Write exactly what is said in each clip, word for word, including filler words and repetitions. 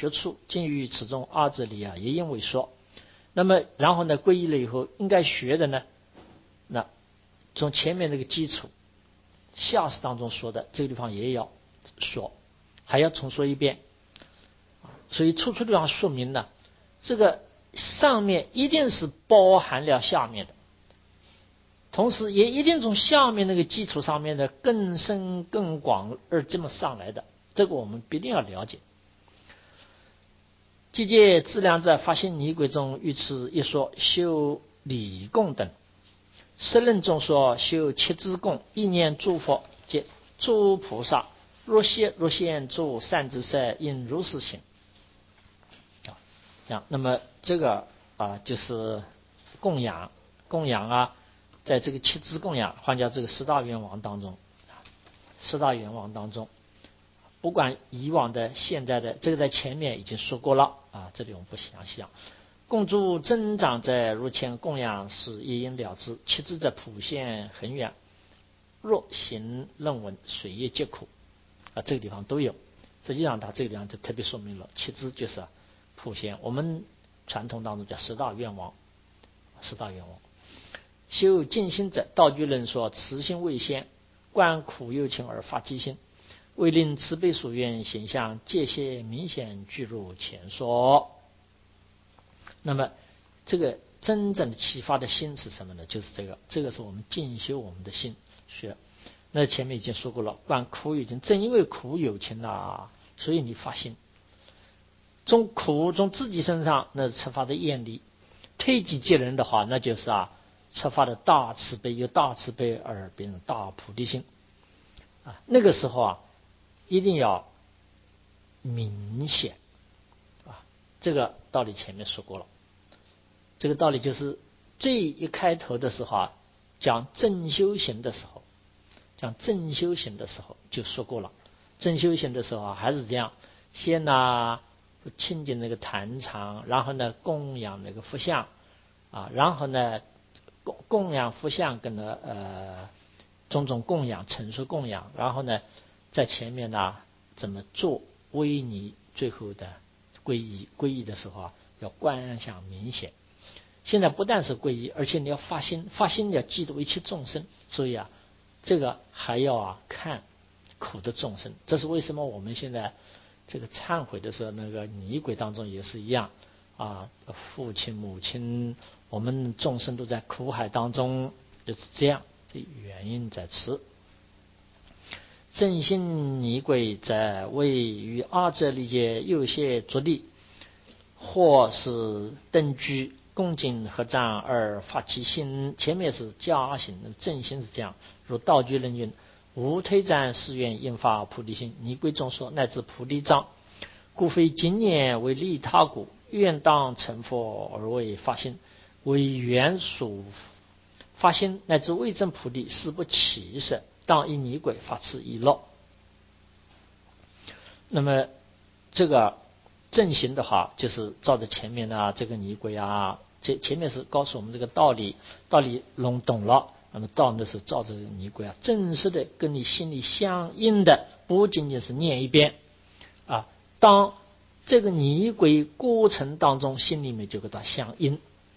学处，今于此中二者里啊，也因为说。那么然后呢，皈依了以后应该学的呢，那从前面那个基础下士当中说的这个地方也要说，还要重说一遍。所以处处地方说明呢，这个上面一定是包含了下面的，同时也一定从下面那个基础上面的更深更广而这么上来的，这个我们必定要了解。既借自量在发心泥轨中遇此一说，修理供等。十论中说修七支供，意念诸佛及诸菩萨，若现若现诸善知识，应如是行。啊，这样，那么这个啊就是供养，供养啊，在这个七支供养，换叫这个十大愿望当中，十大愿望当中。不管以往的、现在的，这个在前面已经说过了啊，这里我们不详细讲。供诸增长者，如前供养是一因了之；其之者普现很远，若行论文，水业皆苦啊，这个地方都有。实际上，它这个地方就特别说明了，其之就是、啊、普现。我们传统当中叫十大愿望，十大愿望。修净心者，道具论说慈心未现，观苦有情而发积心。为令慈悲所愿形象界限明显具入前说。那么这个真正的启发的心是什么呢？就是这个，这个是我们进修我们的心学。那前面已经说过了，观苦有情，正因为苦有情啊，所以你发心。从苦从自己身上，那是出发的愿力；推己及人的话，那就是啊出发的大慈悲，由大慈悲而变成大菩提心啊。那个时候啊。一定要明显啊！这个道理前面说过了。这个道理就是最一开头的时候啊，讲正修行的时候，讲正修行的时候就说过了。正修行的时候啊，还是这样，先呢清净那个坛场，然后呢供养那个佛像啊，然后呢供供养佛像跟呢呃种种供养，陈述供养，然后呢。在前面呢，怎么做威尼？最后的皈依，皈依的时候啊，要观想明显。现在不但是皈依，而且你要发心，发心要记得一切众生。所以啊，这个还要啊看苦的众生。这是为什么我们现在这个忏悔的时候，那个泥轨当中也是一样啊，父亲、母亲，我们众生都在苦海当中，就是这样。这原因在此。正心泥轨则为于二者理解有些着地，或是登居恭敬合掌而发其心。前面是加行，正心是这样。如道具人云：无推展誓愿，引发菩提心。泥轨中说乃至菩提章，故非今年为利他故，愿当成佛而为发心，为缘属发心乃至为证菩提，是不起色。当以泥轨发此一乐。那么这个正行的话，就是照着前面的这个泥轨啊，这前面是告诉我们这个道理，道理弄懂了，那么到那时候照着泥轨啊，正式的跟你心里相应的，不仅仅是念一遍啊，当这个泥轨过程当中，心里面就跟它相应，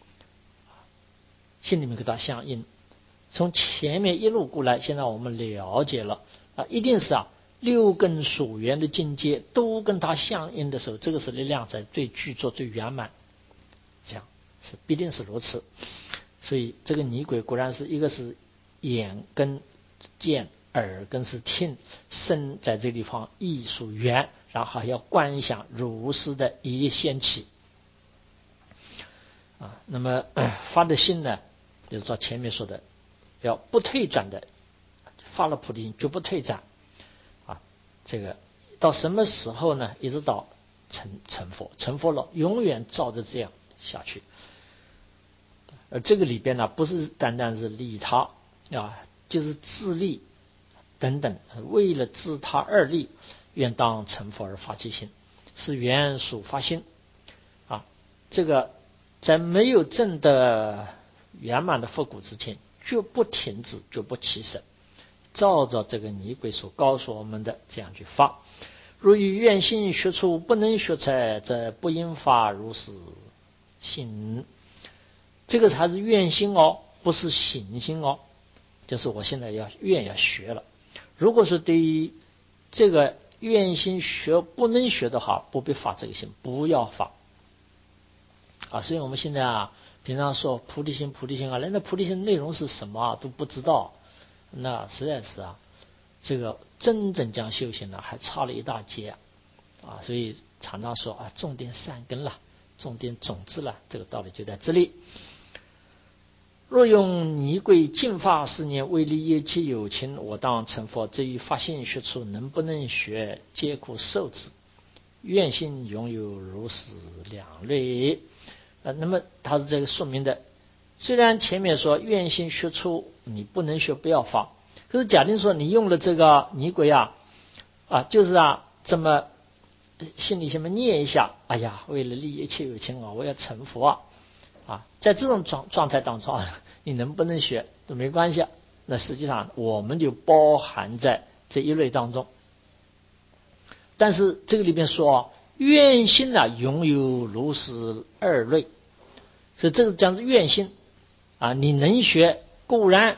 心里面跟它相应。从前面一路过来，现在我们了解了啊，一定是啊六根所缘的境界都跟它相应的时候，这个是力量在最具足、最圆满，这样是必定是如此。所以这个泥轨果然是一个是眼跟见，耳根是听，身在这个地方意属缘，然后还要观想如是的一现起啊。那么发的心呢，就是照前面说的。要不退转的，发了菩提心绝不退转啊！这个到什么时候呢？一直到成成佛，成佛了，永远照着这样下去。而这个里边呢，不是单单是利他啊，就是自利等等，为了自他二利，愿当成佛而发其心，是原属发心啊。这个在没有证的圆满的佛果之前。绝不停止，绝不起色，照着这个泥轨所告诉我们的这样去发。 若于愿心学处不能学才，则不应发如是心。这个才是愿心哦，不是行心哦。就是我现在要愿要学了。如果是对于这个愿心学不能学的话，不必发这个心，不要发啊。所以我们现在啊，平常说菩提心，菩提心啊，人的菩提心内容是什么啊都不知道，那实在是啊，这个真正讲修行呢，还差了一大截啊。所以常常说啊，种点善根了，种点种子了，这个道理就在这里。若用泥贵净发十年，为利业其有情，我当成佛。至于发心学处，能不能学，皆可受之。愿心拥有如是两类。呃，那么它是这个说明的。虽然前面说愿心学处你不能学，不要发，可是假定说你用了这个泥贵啊啊，就是啊，这么心里这么念一下，哎呀，为了利一切有情啊，我要成佛啊。啊，在这种状状态当中，你能不能学都没关系。那实际上我们就包含在这一类当中。但是这个里边说，愿心呢、啊、拥有如是二类，所以这个讲是愿心啊，你能学固然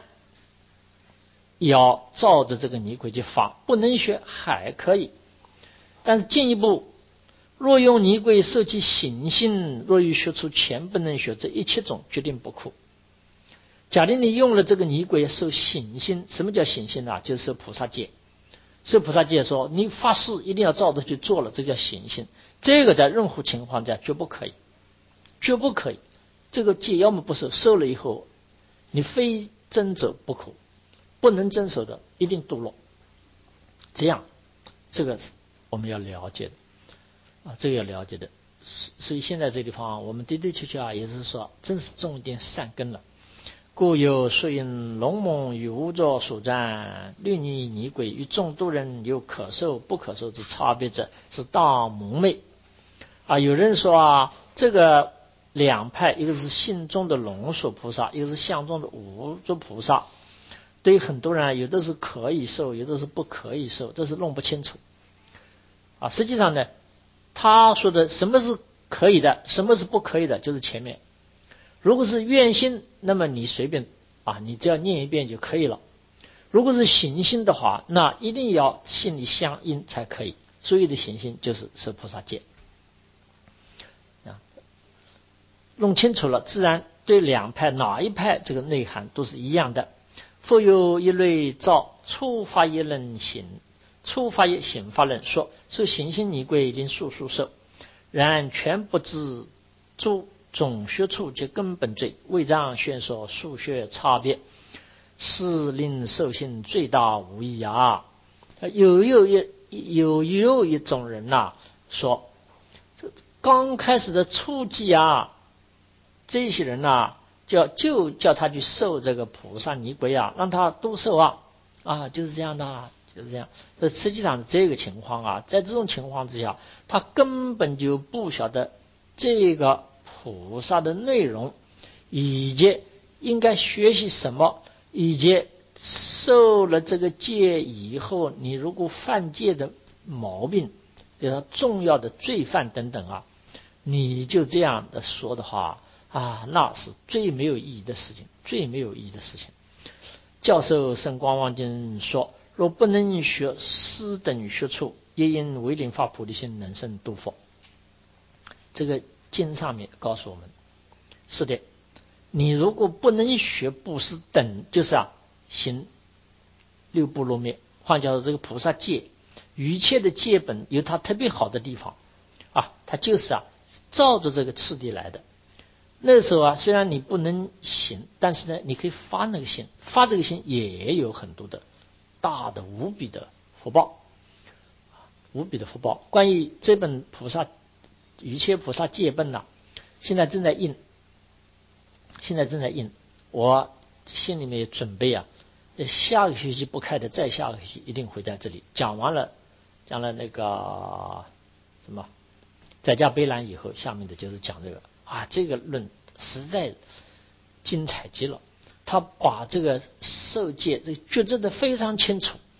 要照着这个泥轨去发，不能学还可以。但是进一步，若用泥贵受其行心，若欲学出前不能学，这一切种决定不可。假定你用了这个泥贵受行心，什么叫行心啊？就是受菩萨戒。受菩萨戒说你发誓一定要照着去做了，这叫行心。这个在任何情况下绝不可以，绝不可以。这个戒要么不受，受了以后你非遵守不可，不能遵守的一定堕落。这样，这个我们要了解的。啊，这个要了解的。所以现在这地方我们的的确确啊，也是说真是种一点善根了。故有说因龙猛与无作所占，律泥泥鬼与众多人有可受不可受之差别者，是大蒙昧啊。有人说啊，这个两派，一个是信中的龙所菩萨，一个是相中的无作菩萨。对于很多人，有的是可以受，有的是不可以受，这是弄不清楚啊。实际上呢，他说的什么是可以的，什么是不可以的，就是前面。如果是愿心，那么你随便啊，你只要念一遍就可以了。如果是行心的话，那一定要心里相应才可以。所有的行心就是受菩萨戒啊。弄清楚了，自然对两派哪一派这个内涵都是一样的。复有一类照初发一论行，初发一行法论说，受行心泥贵令速速受，然全不知诸总学处及根本罪，为章宣说数学差别，是令受心最大无益啊。有有一有有一种人呐、啊，说刚开始的初级啊，这些人呐、啊，叫就叫他去受这个菩萨泥贵啊，让他都受啊啊，就是这样的、啊，就是这样。这实际上这个情况啊，在这种情况之下，他根本就不晓得这个菩萨的内容，以及应该学习什么，以及受了这个戒以后，你如果犯戒的毛病，比如说重要的罪犯等等啊，你就这样的说的话啊，那是最没有意义的事情，最没有意义的事情。教授圣光望经说，若不能学师等学处，也因为令发菩提心，能生度佛。这个经上面告诉我们，是的，你如果不能学布施等，就是啊行六波罗蜜，换叫做这个菩萨戒，一切的戒本有它特别好的地方啊，它就是啊照着这个次第来的。那时候啊，虽然你不能行，但是呢，你可以发那个心，发这个心也有很多的大的无比的福报，无比的福报。关于这本菩萨一切菩萨戒本呐、啊，现在正在印，现在正在印，我心里面也准备啊，下个学期不开的，再下个学期一定会在这里讲完了，讲了那个什么在家悲兰以后，下面的就是讲这个啊，这个论实在精彩极了，他把这个受戒这个觉知的非常清楚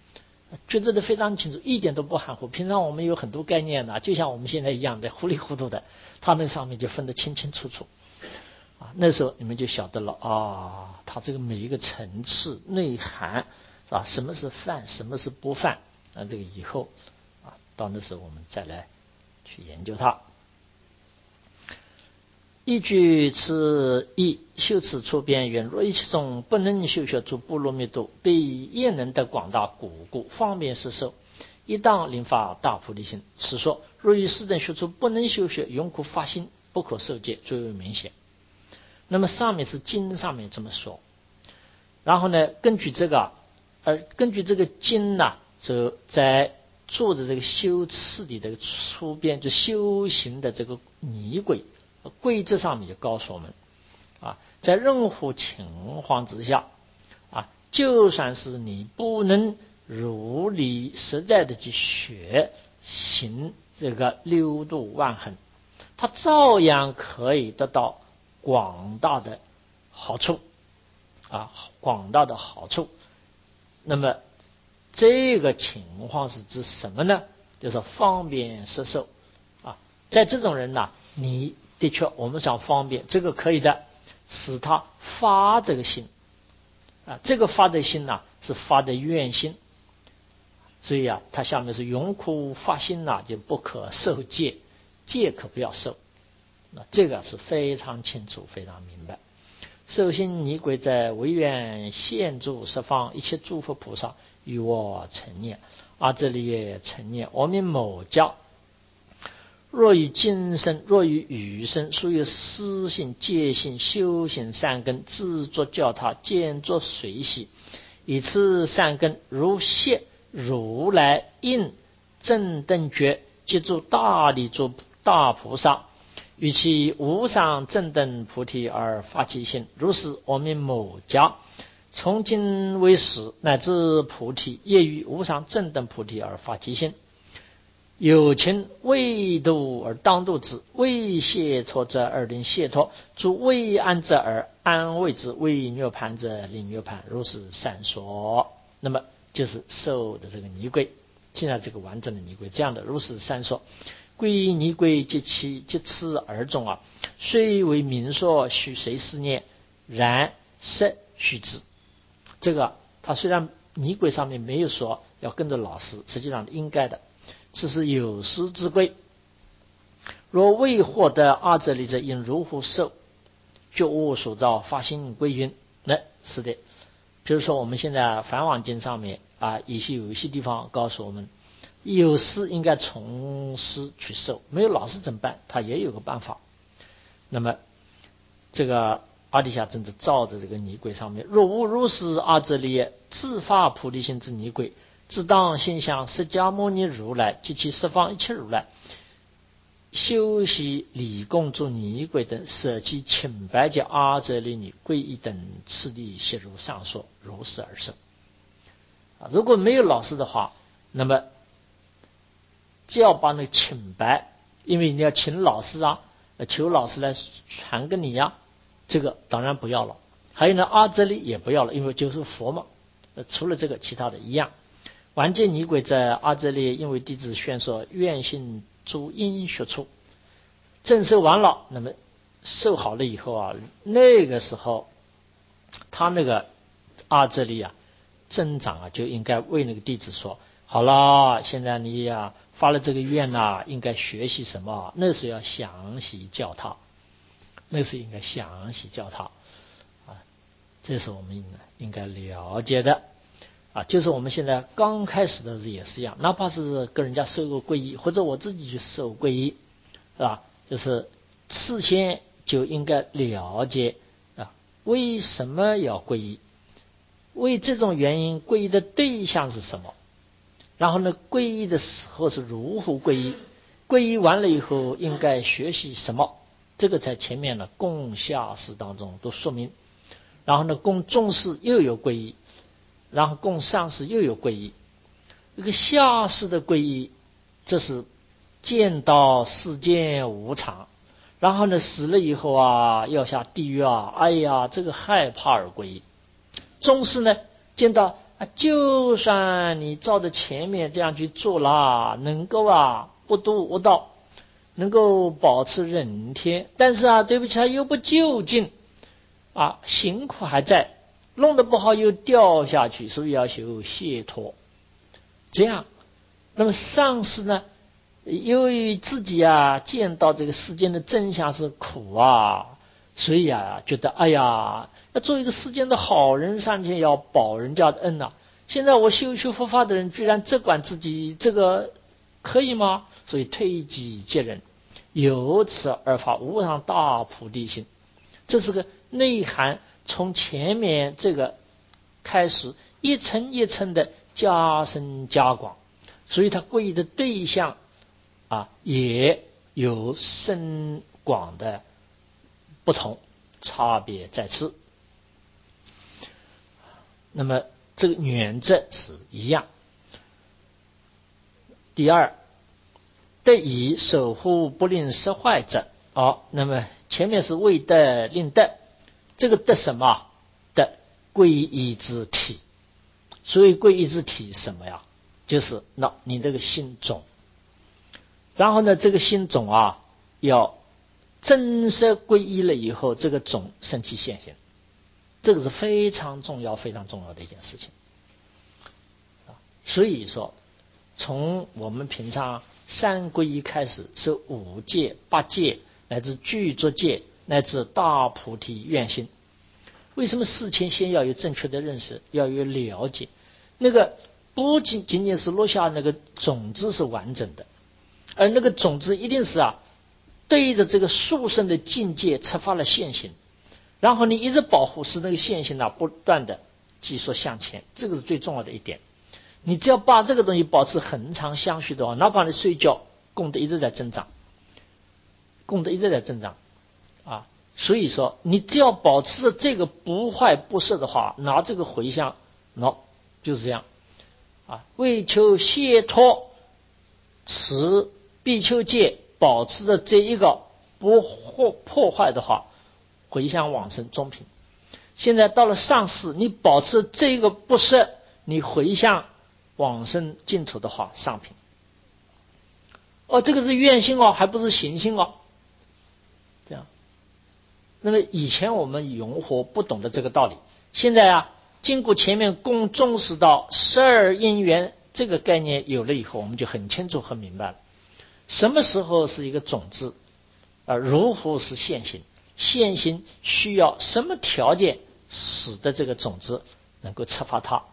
抉择的非常清楚，一点都不含糊。平常我们有很多概念呢，就像我们现在一样的糊里糊涂的，他那上面就分得清清楚楚啊。那时候你们就晓得了啊，他这个每一个层次内涵啊，什么是犯，什么是不犯啊，这个以后啊，到那时候我们再来去研究它。依据此义，修此出边缘，若一其中不能修学出波罗蜜多，被业能得广大古故，方便摄受，一当临发大菩提心。此说若于斯等学出不能修学，永苦发心，不可受戒，最为明显。那么上面是经上面这么说，然后呢，根据这个，而根据这个经呢，就在做的这个修次的这个出边，就修行的这个仪轨规则上面就告诉我们啊，在任何情况之下啊，就算是你不能如理实在的去学行这个六度万恒，它照样可以得到广大的好处啊，广大的好处。那么这个情况是指什么呢？就是方便摄受啊，在这种人呢，你的确我们想方便，这个可以的，使他发这个心啊，这个发的心呢是发的愿心，所以啊，他下面是永苦发心呐、啊，就不可受戒，戒可不要受，那这个是非常清楚，非常明白。受心仪轨在唯愿现住十方一切诸佛菩萨与我成念，啊，这里也成念。我们某家若于今生，若于余生，属于私性、戒性、修行善根，自作教他，见作随喜，以此善根如谢如来应正等觉，即住大力诸大菩萨，与其无上正等菩提而发其心。如是我们某家从今为始，乃至菩提，业于无上正等菩提而发其心。有情未度而当度之，未解脱者而令解脱，诸未安者而安慰之，未涅盘者令涅盘。如是三说。那么就是受的这个仪轨，现在这个完整的仪轨这样的。如是三说，归仪轨即其即此而终啊。虽为明说，须随思念，然实须知。这个他虽然仪轨上面没有说要跟着老师，实际上应该的。此是有失之规。若未获得阿遮利者，应如何受？觉悟所造发心归云。那是的，比如说我们现在梵网经上面啊，有些有一些地方告诉我们，有师应该从师去受，没有老师怎么办？他也有个办法。那么这个阿底峡真的照着这个仪轨上面，若无如是阿遮利耶自发菩提心之仪轨，自当心想释迦牟尼如来及其十方一切如来，修习理供诸仪轨等，舍其清白及阿遮利尼皈依等次第，写如上说，如是而受。啊，如果没有老师的话，那么只要把那个清白，因为你要请老师啊，求老师来传给你呀、啊，这个当然不要了。还有呢，阿遮利也不要了，因为就是佛嘛。除了这个，其他的一样。完结仪轨在阿遮利，因为弟子宣说愿信诸因学处，正受完了，那么受好了以后啊，那个时候他那个阿遮利啊增长啊，就应该为那个弟子说，好了，现在你呀、啊、发了这个愿呐、啊，应该学习什么？那是要详细教他，那是应该详细教他啊，这是我们应该了解的。啊，就是我们现在刚开始的也是一样，哪怕是跟人家受过皈依，或者我自己去受皈依，是吧？就是事先就应该了解啊，为什么要皈依？为这种原因皈依的对象是什么？然后呢，皈依的时候是如何皈依？皈依完了以后应该学习什么？这个在前面的供下士当中都说明。然后呢，供中士又有皈依。然后供上士又有皈依，这个下士的皈依，这是见到世间无常，然后呢死了以后啊要下地狱啊，哎呀这个害怕而皈依。中士呢见到啊，就算你照着前面这样去做啦，能够啊不堕无道，能够保持人天，但是啊，对不起，他又不就近啊，辛苦还在，弄得不好又掉下去，所以要修解脱。这样，那么上师呢，由于自己啊见到这个世间的真相是苦啊，所以啊觉得哎呀，要做一个世间的好人，上天要报人家的恩呐、啊。现在我修修佛法的人居然责管自己，这个可以吗？所以推己及人，由此而发无上大菩提心。这是个内涵，从前面这个开始一层一层的加深加广，所以他皈依的对象啊也有深广的不同，差别在此。那么这个原则是一样。第二，得以守护不令失坏者。好，那么前面是为得令得，这个得什么？得皈依之体。所以皈依之体什么呀？就是那你这个心种。然后呢，这个心种啊，要真实皈依了以后，这个种升起现行，这个是非常重要、非常重要的一件事情。所以说，从我们平常三皈依开始，是五戒、八戒，乃至具足戒，乃至大菩提愿心。为什么事前先要有正确的认识，要有了解？那个不仅仅仅是落下那个种子是完整的，而那个种子一定是啊，对着这个殊胜的境界触发了现行，然后你一直保护，使那个现行啊不断的继续向前，这个是最重要的一点。你只要把这个东西保持恒常相续的话，哪怕你睡觉，功德一直在增长，功德一直在增长啊。所以说，你只要保持着这个不坏不摄的话，拿这个回向，喏，就是这样啊。为求解脱，持比丘戒，保持着这一个不破破坏的话，回向往生中品。现在到了上士，你保持这个不摄，你回向往生净土的话，上品。哦，这个是愿心哦，还不是行心哦。这样。那么以前我们永活不懂得这个道理，现在啊，经过前面共重视到十二因缘这个概念有了以后，我们就很清楚很明白了，什么时候是一个种子，啊，如何是现行，现行需要什么条件使得这个种子能够触发它。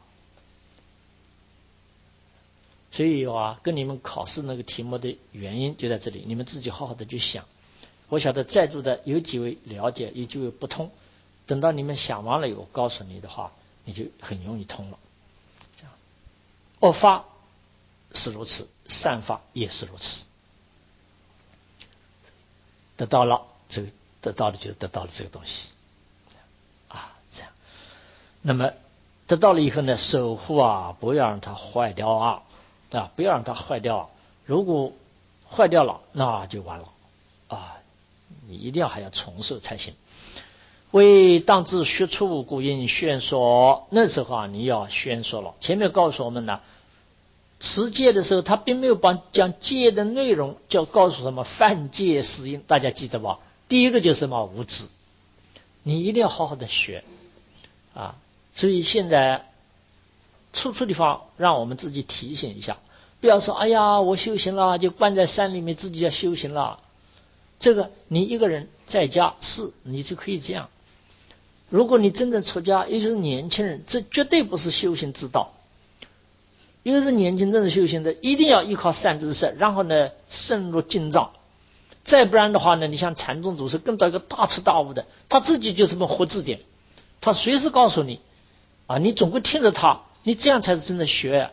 所以啊，跟你们考试那个题目的原因就在这里，你们自己好好的去想。我晓得在座的有几位了解，有几位不通，等到你们想完了以后告诉你的话，你就很容易通了。这样，恶法是如此，善法也是如此。得到了这个，得到了就是得到了这个东西啊，这样。那么得到了以后呢，守护啊，不要让它坏掉啊，啊，不要让它坏掉。如果坏掉了，那就完了啊。你一定要还要重受才行。为当知学处故应宣说，那时候啊，你要宣说了。前面告诉我们呢，持戒的时候，他并没有把讲戒的内容就告诉什么犯戒是因，大家记得吧？第一个就是什么无知，你一定要好好的学啊。所以现在处处地方让我们自己提醒一下，不要说哎呀，我修行了就关在山里面自己要修行了。这个你一个人在家是你就可以这样，如果你真正出家，尤其是年轻人，这绝对不是修行之道。尤其是年轻正是修行的，一定要依靠善知识，然后呢深入经藏，再不然的话呢，你像禅宗祖师更到一个大彻大悟的，他自己就是本活字典，他随时告诉你啊，你总归听着他，你这样才是真的学。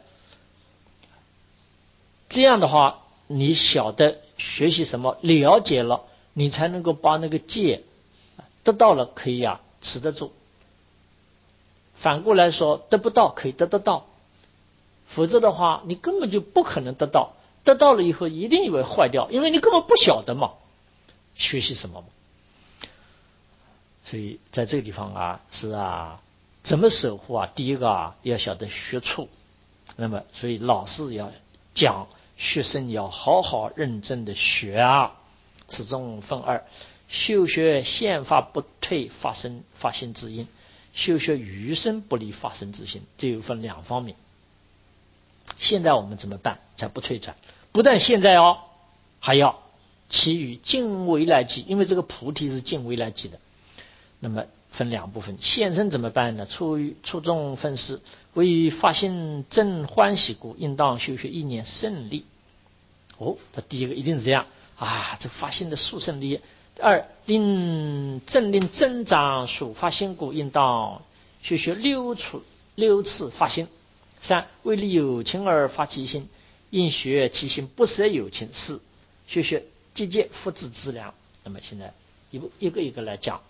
这样的话，你晓得学习什么，了解了，你才能够把那个戒得到了，可以啊持得住。反过来说，得不到可以得得到，否则的话，你根本就不可能得到。得到了以后，一定会坏掉，因为你根本不晓得嘛，学习什么嘛。所以在这个地方啊，是啊， 怎么守护啊？第一个啊，要晓得学处。那么，所以老师要讲，学生要好好认真的学啊。此中分二：修学宪法不退发生发心之因，修学余生不离发生之心。这又分两方面。现在我们怎么办才不退转？不但现在哦，还要其余尽未来际，因为这个菩提是尽未来际的。那么分两部分，现身怎么办呢？初于初中分是：为于发心正欢喜故，应当修学一年胜利。哦，这第一个一定是这样啊，这发心的速胜利。二，令正令增长属发心故，应当修学六处六次发心。三，为利有情而发其心，应学其心不舍有情。四，学学节节福祉资粮。那么现在一步一个一个来讲。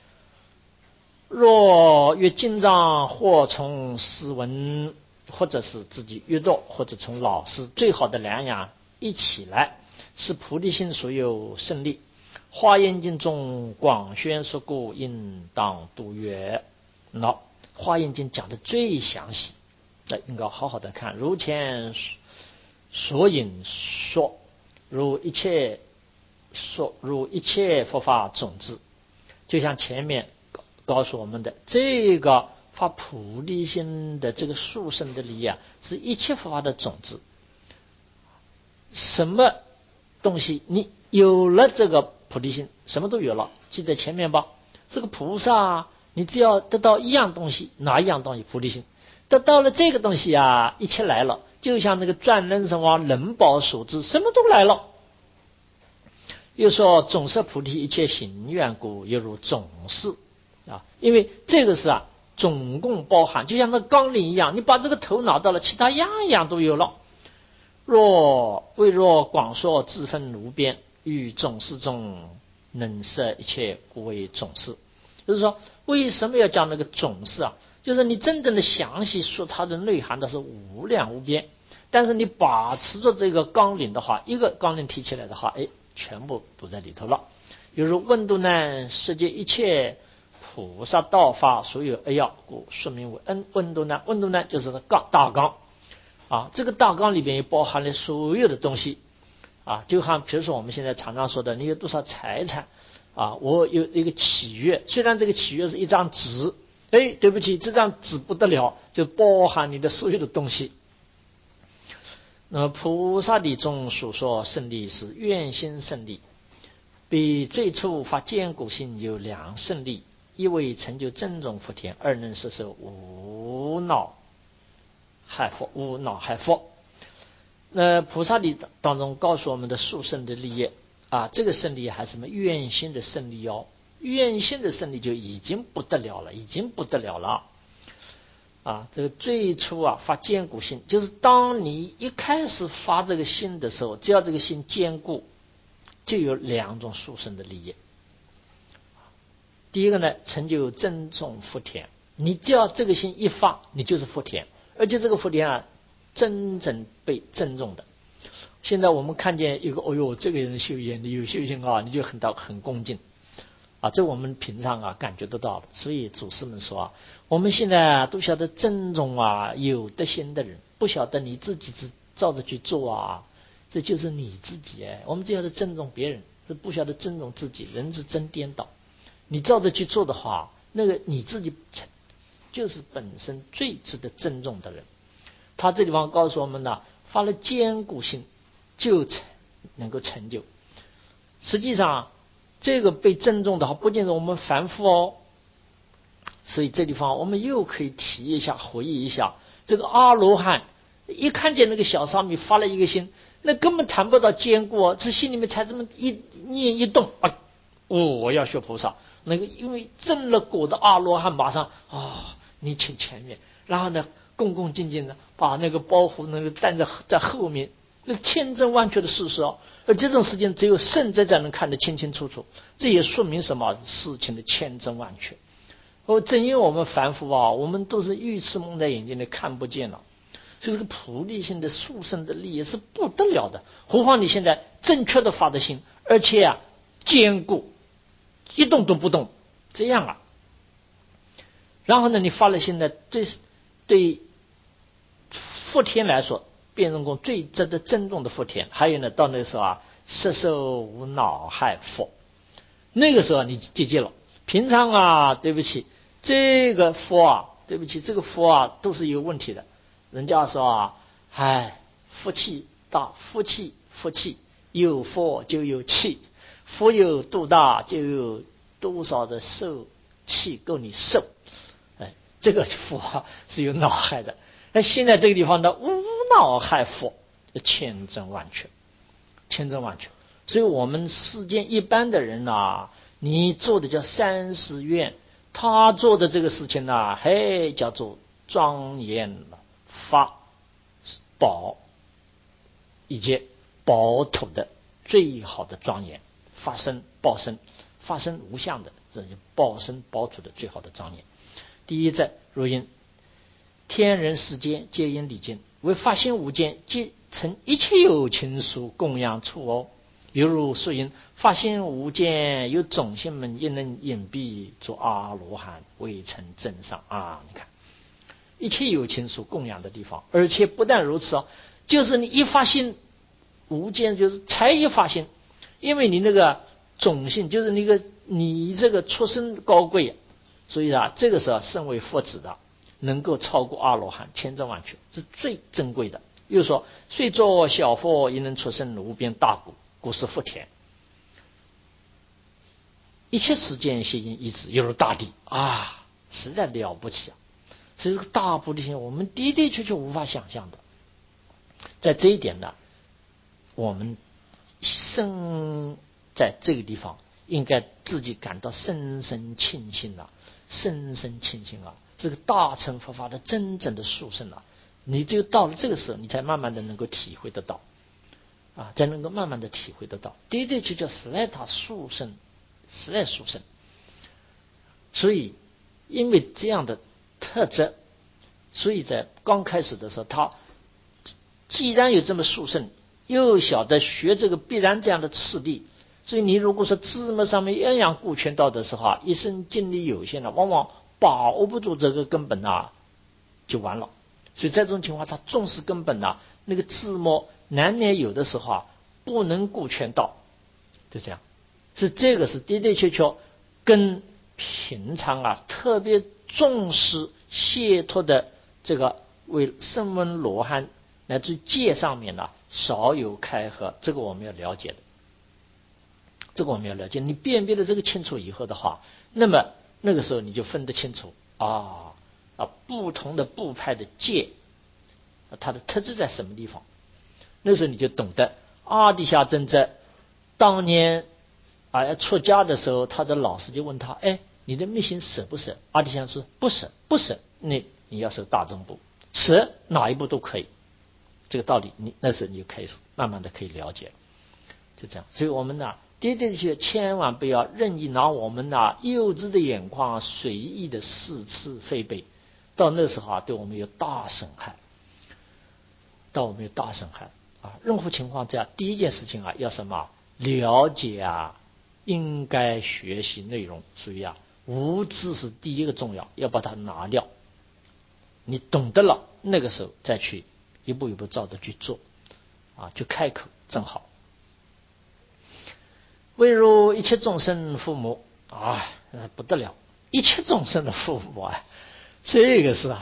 若阅经章，或从诗文，或者是自己阅读，或者从老师，最好的两样一起来，是菩提心所有胜利。华严经中广宣说故，应当读阅。那华严经讲的最详细，那应该好好的看。如前所引说，如一切说如一切佛法种子，就像前面告诉我们的，这个发菩提心的这个殊胜的力啊，是一切佛法的种子。什么东西你有了这个菩提心，什么都有了。记得前面吧，这个菩萨你只要得到一样东西，哪一样东西？菩提心。得到了这个东西啊，一切来了，就像那个转轮神王能宝所致，什么都来了。又说总摄菩提一切行愿故，犹如总是啊，因为这个是啊，总共包含，就像那纲领一样，你把这个头拿到了，其他样样都有了。若为若广说自分无边，于总是中能摄一切，故为总是。就是说，为什么要讲那个总是啊？就是你真正的详细说它的内涵的是无量无边，但是你把持着这个纲领的话，一个纲领提起来的话，哎，全部都在里头了。比如问度难，世界一切菩萨道法所有二要，故说明为恩问度难。问度难就是个纲大纲啊，这个大纲里边也包含了所有的东西啊，就像比如说我们现在常常说的，你有多少财产啊？我有一个契约，虽然这个契约是一张纸，哎，对不起，这张纸不得了，就包含你的所有的东西。那么菩萨的中所说胜利是愿心胜利，比最初发坚固心有两胜利：一为成就真种福田，二能摄受无恼害福，无恼害福。那菩萨的当中告诉我们的殊胜的利益啊，这个胜利还是什么愿心的胜利哦，愿心的胜利就已经不得了了，已经不得了了啊！这个最初啊发坚固心，就是当你一开始发这个心的时候，只要这个心坚固，就有两种殊胜的利益。第一个呢，成就真种福田，你只要这个心一发，你就是福田，而且这个福田啊，真正被珍重的。现在我们看见一个，哦呦，这个人修行，你有修行啊，你就很到很恭敬啊，这我们平常啊感觉得到的。所以祖师们说啊，我们现在啊都晓得珍重啊有德行的人，不晓得你自己只照着去做啊，这就是你自己哎。我们只晓得珍重别人，是不晓得珍重自己，人是真颠倒。你照着去做的话，那个你自己就是本身最值得珍重的人。他这地方告诉我们呢，发了坚固心就成能够成就。实际上这个被珍重的话，不仅是我们凡夫哦。所以这地方我们又可以提一下，回忆一下，这个阿罗汉一看见那个小沙弥发了一个心，那根本谈不到坚固哦，这心里面才这么一念一动啊，哦，我要学菩萨。那个因为证了果的阿罗汉马上啊、哦，你请前面，然后呢恭恭敬敬的把那个包袱那个担在在后面，那千真万确的事实哦。而这种事情只有圣者才能看得清清楚楚，这也说明什么？事情的千真万确。哦，正因为我们凡夫啊，我们都是愚痴蒙在眼睛里看不见了，所以这个菩提心的殊胜的利益是不得了的。何况你现在正确的发的心，而且啊坚固，一动都不动，这样啊， 然后呢，你发了心呢，对对福田来说，辩证功最值得珍重的福田。还有呢，到那个时候啊，色受无恼害福，那个时候你记记了。平常啊，对不起，这个福啊，对不起，这个福啊都是有问题的。人家说啊，哎，福气大，福气福气，有福就有气，福有多大，就有多少的受气够你受。哎，这个福啊是有恼害的。那现在这个地方的无恼害福，千真万确，千真万确。所以我们世间一般的人啊，你做的叫三十愿，他做的这个事情呢、啊，嘿，叫做庄严发宝以及宝土的最好的庄严，发生报身，发生无相的，这就报身宝土的最好的庄严。第一则如因天人世间皆因礼敬，为发心无间，即成一切有情属供养处哦。犹如说因发心无间，有种性们亦能隐蔽做阿罗汉，未成正上啊！你看，一切有情属供养的地方，而且不但如此哦，就是你一发心无间，就是才一发心，因为你那个种性，就是那个你这个出身高贵，所以啊，这个时候身为佛子的，能够超过阿罗汉，千真万确，是最珍贵的。又说，虽作小佛，亦能出生无边大果。故是福田，一切世间皆因一致，犹如大地啊，实在了不起啊！这是个大菩提心，我们的的确确无法想象的。在这一点呢，我们生在这个地方，应该自己感到深深庆幸啊，深深庆幸啊！这个大乘佛法的真正的殊胜啊，你就到了这个时候，你才慢慢的能够体会得到。啊，才能够慢慢的体会得到，的的确确实在它殊胜，实在殊胜。所以，因为这样的特质，所以在刚开始的时候，他既然有这么殊胜，又晓得学这个必然这样的次第，所以你如果说字幕上面样样顾全到的时候啊，一生精力有限了，往往把握不住这个根本啊，就完了。所以在这种情况，他重视根本啊，那个字幕难免有的时候啊不能顾全到，就这样。是这个是的的确确跟平常啊特别重视解脱的这个为声闻罗汉乃至戒上面呢、啊、少有开合，这个我们要了解的。这个我们要了解，你辨别了这个清楚以后的话，那么那个时候你就分得清楚啊啊不同的部派的戒，它的特质在什么地方。那时候你就懂得阿底峡真则当年啊要出家的时候，他的老师就问他：哎，你的密心舍不舍？阿底峡说：不舍，不舍。你你要守大正部，舍哪一部都可以。这个道理，你那时候你就开始慢慢的可以了解了。就这样，所以我们呢，的的确确千万不要任意拿我们呢幼稚的眼光随意的肆斥非悲，到那时候啊，对我们有大损害，到我们有大损害啊！任何情况下，第一件事情啊，要什么？了解啊，应该学习内容。所以啊，无知是第一个重要，要把它拿掉。你懂得了，那个时候再去一步一步照着去做啊，就开口正好。未如一切众生父母啊，不得了！一切众生的父母啊，这个是啊。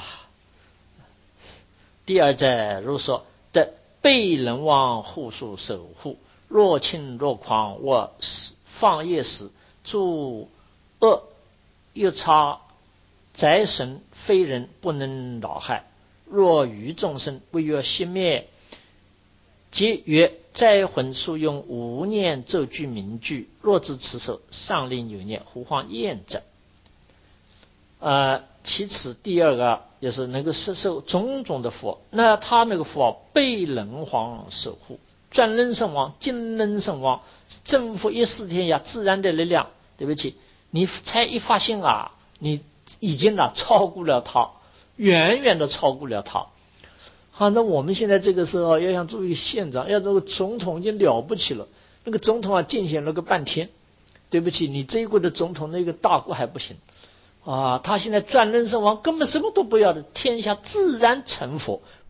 第二在如说的被人望护树守护，若轻若狂，我放业时诸恶又差宅神非人不能扰害。若于众生不越熄灭，即曰灾魂速用无念咒句名句，若知此手上令有念，胡晃验者。呃，其次第二个就是能够摄受种种的福，那他那个福啊，被人皇守护，转轮圣王、金轮圣王，征服一世天下自然的力量。对不起，你才一发现啊，你已经啊超过了他，远远的超过了他。好，那我们现在这个时候要想做一个县长，要做个总统已经了不起了。那个总统啊，竞选了个半天，对不起，你这一国的总统那个大国还不行。 啊，他现在转人参王根本什么都不要的，天下自然成佛，